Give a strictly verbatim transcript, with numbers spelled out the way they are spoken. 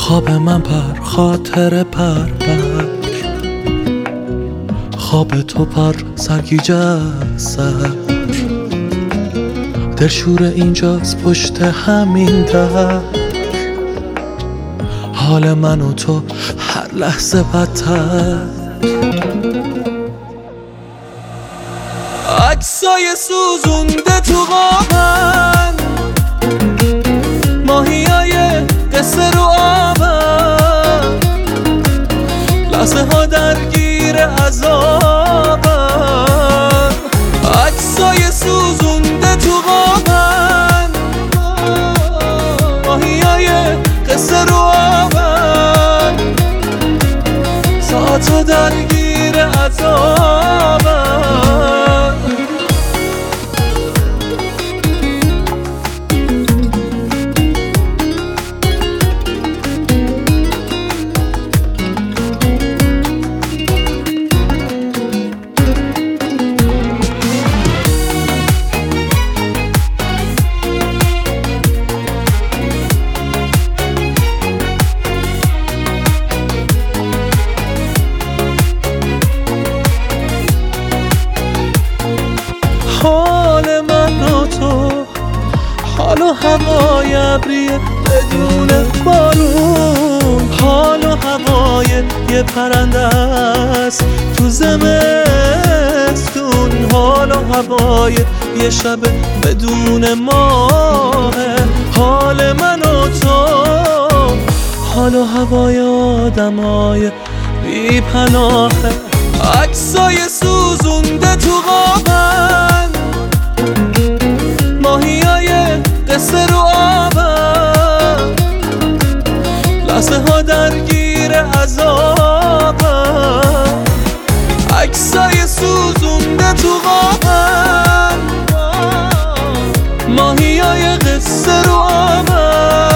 خواب من پر خاطر پر پر خواب تو پر سرگیجه سر دلشور اینجاست پشت همین در حال من و تو هر لحظه بدتر عکسای سوزونده تو قابن ماهیای قصه رو آبن لحظه ها درگیر عذابن عکسای سوزونده تو قابن ماهیای قصه رو آبن ساعت ها درگیر عذابن حال من و تو حال و هوای ابریه بدون بارون حال و هوای یه پرنده است تو زمستون حال و هوای یه شب بدون ماه حال من و تو حال و هوای آدمای بی پناه عکسای سوزونده تو قابن ماهیای قصه رو آبن لحظه ها درگیر عذابن عکسای سوزونده تو قابن ماهیای قصه رو آبن